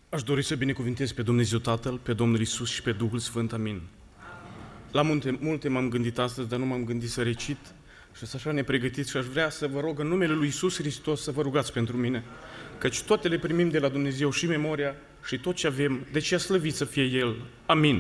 Aș dori să binecuvintez pe Dumnezeu Tatăl, pe Domnul Iisus și pe Duhul Sfânt. Amin. La multe m-am gândit astăzi, dar nu m-am gândit să recit și să așa nepregătit și aș vrea să vă rog în numele Lui Iisus Hristos să vă rugați pentru mine, căci toate le primim de la Dumnezeu, și memoria și tot ce avem, de ce slăvit să fie El. Amin.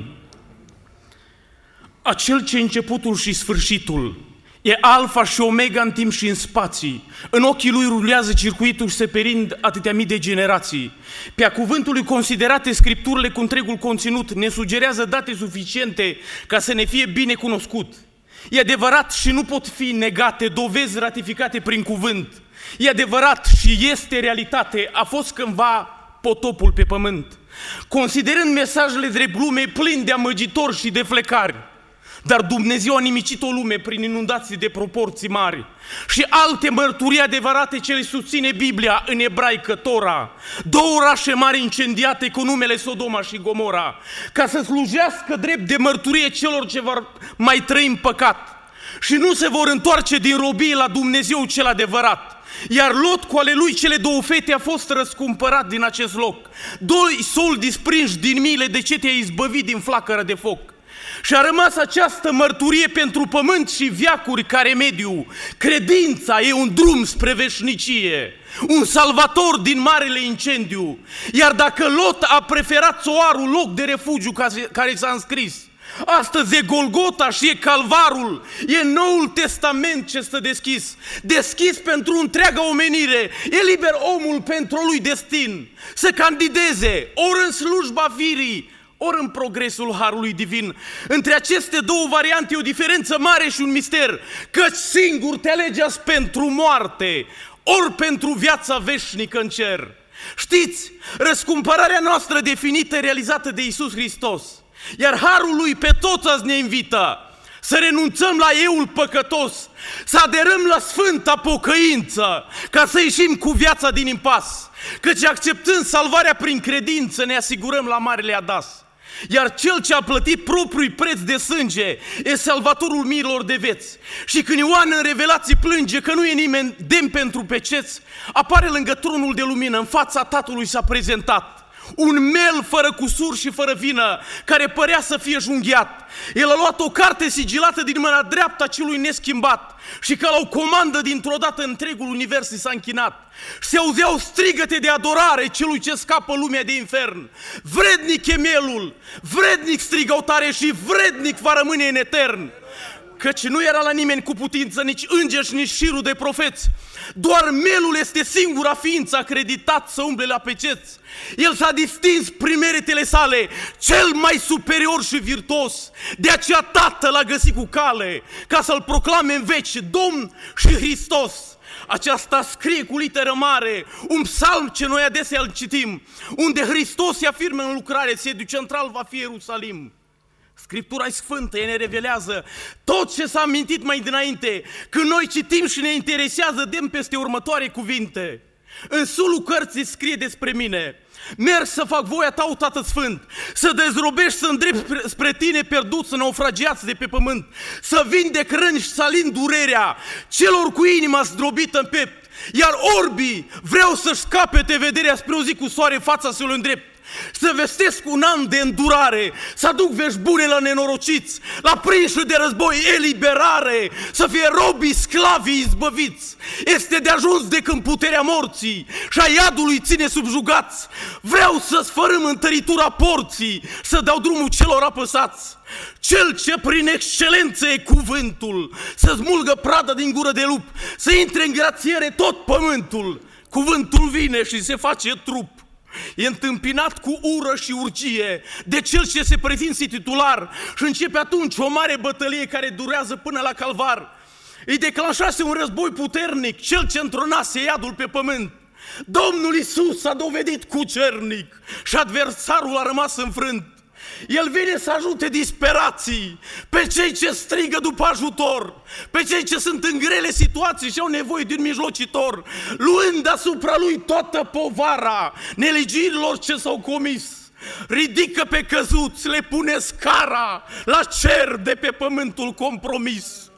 Acel ce începutul și sfârșitul, e alfa și omega în timp și în spații. În ochii lui rulează circuitul și se perind atâtea mii de generații. Pe-a cuvântului considerate scripturile cu întregul conținut ne sugerează date suficiente ca să ne fie bine cunoscut. E adevărat și nu pot fi negate dovezi ratificate prin cuvânt. E adevărat și este realitate, a fost cândva potopul pe pământ. Considerând mesajele drept glume plini de amăgitori și de flecari, dar Dumnezeu a nimicit o lume prin inundații de proporții mari și alte mărturii adevărate ce le susține Biblia în ebraică, Tora. 2 orașe mari incendiate cu numele Sodoma și Gomora, ca să slujească drept de mărturie celor ce vor mai trăi în păcat și nu se vor întoarce din robie la Dumnezeu cel adevărat. Iar Lot cu ale lui cele 2 fete a fost răscumpărat din acest loc. 2 soli desprinși din miile de ce te-a izbăvit din flacără de foc. Și a rămas această mărturie pentru pământ și veacuri ca remediu. Credința e un drum spre veșnicie, un salvator din marele incendiu. Iar dacă Lot a preferat Țoarul, loc de refugiu care s-a înscris, astăzi e Golgota și e Calvarul, e Noul Testament ce stă deschis pentru întreaga omenire, e liber omul pentru lui destin, să candideze ori în slujba firii, ori în progresul Harului Divin. Între aceste 2 variante e o diferență mare și un mister, căci singur te alegi azi pentru moarte, ori pentru viața veșnică în cer. Știți, răscumpărarea noastră definită, realizată de Iisus Hristos, iar Harul Lui pe toți azi ne invită să renunțăm la eul păcătos, să aderăm la sfânta pocăință, ca să ieșim cu viața din impas, căci acceptând salvarea prin credință ne asigurăm la marele adas. Iar cel ce a plătit propriul preț de sânge e salvatorul miilor de vieți. Și când Ioan în Revelații plânge că nu e nimeni demn pentru peceți, apare lângă tronul de lumină, în fața Tatălui s-a prezentat un mel fără cusur și fără vină, care părea să fie junghiat. El a luat o carte sigilată din mâna dreaptă a celui neschimbat și ca la o comandă dintr-o dată întregul univers s-a închinat. Se auzeau strigăte de adorare celui ce scapă lumea de infern. Vrednic e melul, vrednic strigau tare și vrednic va rămâne în etern. Căci nu era la nimeni cu putință, nici îngeri, nici șirul de profeți. Doar melul este singura ființă acreditat să umble la peceți. El s-a distins prin meritele sale, cel mai superior și virtuos. De aceea Tatăl l-a găsit cu cale, ca să-L proclame în veci Domn și Hristos. Aceasta scrie cu literă mare, un psalm ce noi adesea îl citim, unde Hristos se afirmă în lucrare, sediu central va fi Ierusalim. Scriptura e sfântă, ea ne revelează tot ce s-a amintit mai dinainte. Când noi citim și ne interesează, dăm peste următoare cuvinte. În sulul cărții scrie despre mine: merg să fac voia ta, o Tată Sfânt, să dezrobești, să îndrept spre tine perduți, naufragiați de pe pământ, să vindec răni și să alin durerea celor cu inima zdrobită în piept. Iar orbii vreau să-și scapete vederea spre o zi cu soare, fața să-l îndrept. Să vestesc un an de îndurare, să aduc vești bune la nenorociți, la prinși de război eliberare, să fie robii sclavii izbăviți. Este de ajuns de când puterea morții și a iadului ține subjugați. Vreau să sfărâm întăritura porții, să dau drumul celor apăsați. Cel ce prin excelență e cuvântul, să smulgă prada din gură de lup, să intre în grațiere tot pământul. Cuvântul vine și se face trup. E întâmpinat cu ură și urgie de cel ce se prezinse titular și începe atunci o mare bătălie care durează până la Calvar. Îi declanșase un război puternic, cel ce întronase iadul pe pământ. Domnul Iisus s-a dovedit cucernic și adversarul a rămas înfrânt. El vine să ajute disperații, pe cei ce strigă după ajutor, pe cei ce sunt în grele situații și au nevoie de un mijlocitor, luând asupra lui toată povara nelegiuirilor ce s-au comis. Ridică pe căzuți, le pune scara la cer de pe pământul compromis.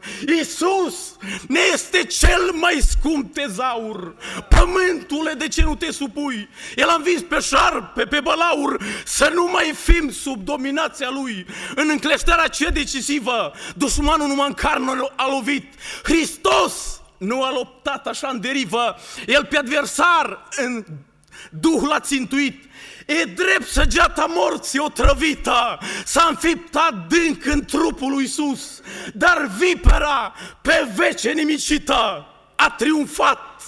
Iisus ne este cel mai scump tezaur. Pământule, de ce nu te supui? El a învins pe șarpe, pe bălaur, să nu mai fim sub dominația lui. În încleștarea cea decisivă, dușmanul numai în carne a lovit. Hristos nu a luptat așa în derivă, el pe adversar în duh l-a țintuit. E drept săgeata morții otrăvită, s-a înfipt adânc în trupul lui Iisus, dar vipera pe vece nimicită a triumfat,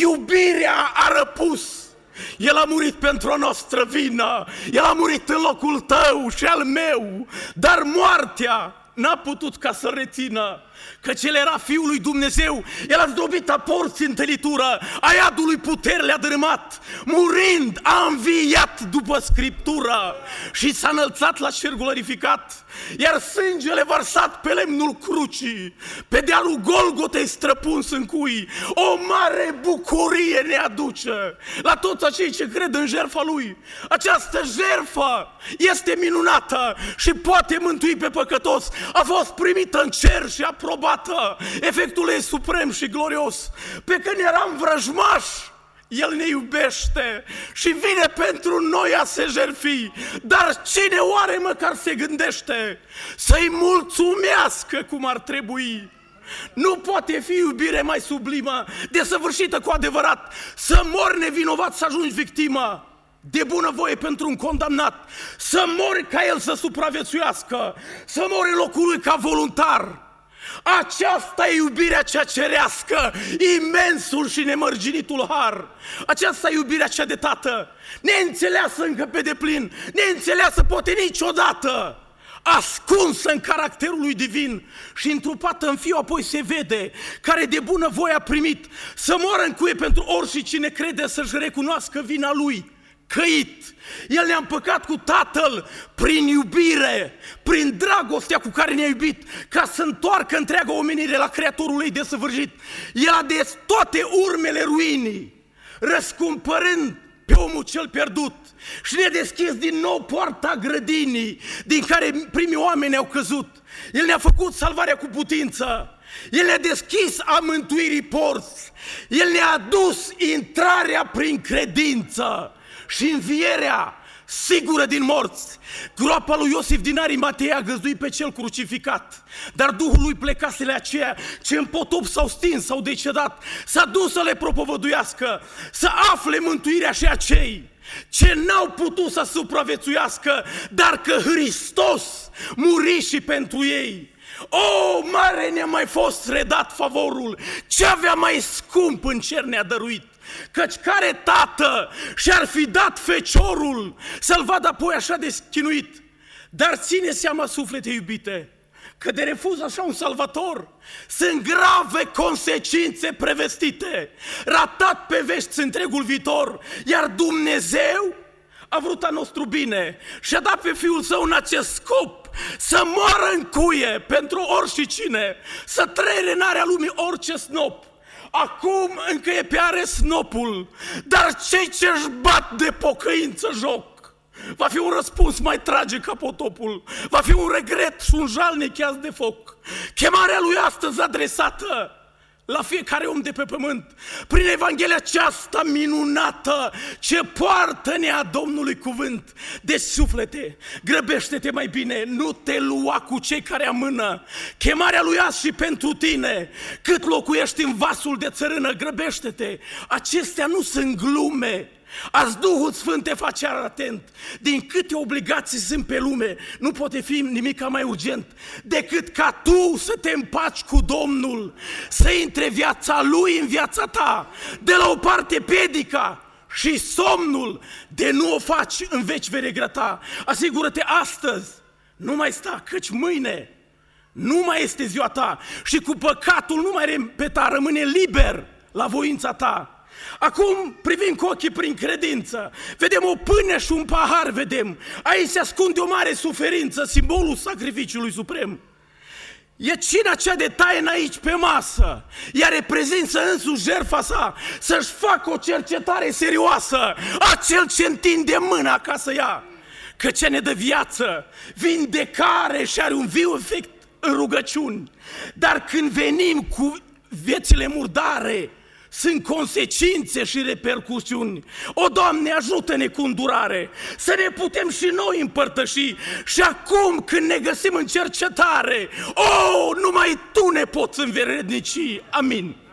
iubirea a răpus. El a murit pentru a noastră vină, El a murit în locul tău și al meu, dar moartea n-a putut ca să rețină, căci El era Fiul lui Dumnezeu. El a zdrobit a porții în tălitură, a iadului putere le-a dărâmat, murind a înviat după Scriptură și s-a înălțat la cer glorificat, iar sângele vărsat pe lemnul crucii, pe dealul Golgotei străpuns în cui, o mare bucurie ne aduce la toți acei ce cred în jertfa Lui. Această jertfă este minunată și poate mântui pe păcătos. A fost primită în cer și aprobată. Efectul ei suprem și glorios. Pe când eram vrăjmași, El ne iubește și vine pentru noi a se jertfi. Dar cine oare măcar se gândește să-i mulțumească cum ar trebui? Nu poate fi iubire mai sublimă, desăvârșită cu adevărat, să mori nevinovat, să ajungi victimă de bunăvoie pentru un condamnat, să mori ca el să supraviețuiască, să mori în locul lui ca voluntar. Aceasta e iubirea cea cerească, imensul și nemărginitul har. Aceasta e iubirea cea de tată, neînțeleasă încă pe deplin, neînțeleasă poate niciodată, ascunsă în caracterul lui divin și întrupată în Fiu, apoi se vede, care de bunăvoie a primit să moară în cuie pentru oricine crede, să-și recunoască vina lui, căit. El ne-a împăcat cu Tatăl prin iubire, prin dragostea cu care ne-a iubit, ca să întoarcă întreaga omenire la Creatorul ei desăvârșit. El a des toate urmele ruinii, răscumpărând pe omul cel pierdut și ne-a deschis din nou poarta grădinii din care primii oameni au căzut. El ne-a făcut salvarea cu putință, El ne-a deschis a mântuirii porți, El ne-a adus intrarea prin credință și învierea sigură din morți. Groapa lui Iosif din Arimatea a găzduit pe cel crucificat, dar Duhul lui plecase la aceia ce în potop s-au stins, s-au decedat, s-a dus să le propovăduiască, să afle mântuirea și acei ce n-au putut să supraviețuiască, dar că Hristos muri și pentru ei. O, mare ne-a mai fost redat favorul, ce avea mai scump în cer ne-a dăruit. Căci care tată și-ar fi dat feciorul să-l vadă apoi așa de chinuit? Dar ține seama, suflete iubite, că de refuz așa un salvator sunt grave consecințe prevestite, ratat pe vești întregul viitor, iar Dumnezeu a vrut a nostru bine și a dat pe Fiul Său în acest scop, să moară în cuie pentru oricine, să trăie în area lumii orice snop. Acum încă e pe are snopul, dar cei ce-și bat de pocăință joc, va fi un răspuns mai tragic ca potopul, va fi un regret și un jalnic cheas de foc. Chemarea lui astăzi adresată la fiecare om de pe pământ, prin Evanghelia aceasta minunată, ce poartă-ne a Domnului cuvânt. Deci, suflete, grăbește-te mai bine, nu te lua cu cei care amână. Chemarea lui azi și pentru tine, cât locuiești în vasul de țărână, grăbește-te. Acestea nu sunt glume. Azi Duhul Sfânt te face atent. Din câte obligații sunt pe lume, nu poate fi nimic mai urgent decât ca tu să te împaci cu Domnul, să intre viața Lui în viața ta. De la o parte pedica și somnul, de nu o faci, în veci vei regreta. Asigură-te astăzi, nu mai sta, căci mâine nu mai este ziua ta și cu păcatul nu mai repeta, rămâne liber la voința ta. Acum privim cu ochii prin credință, vedem o pâine și un pahar, vedem. Aici se ascunde o mare suferință, simbolul sacrificiului suprem. E cina cea de taină aici pe masă, ea reprezintă însuși jertfa sa, să-și facă o cercetare serioasă, acel ce întinde mâna ca să ia. Că ce ne dă viață, vindecare și are un viu efect în rugăciuni, dar când venim cu viețile murdare, sunt consecințe și repercusiuni. O, Doamne, ajută-ne cu îndurare, să ne putem și noi împărtăși. Și acum când ne găsim în cercetare, numai Tu ne poți înverednici. Amin.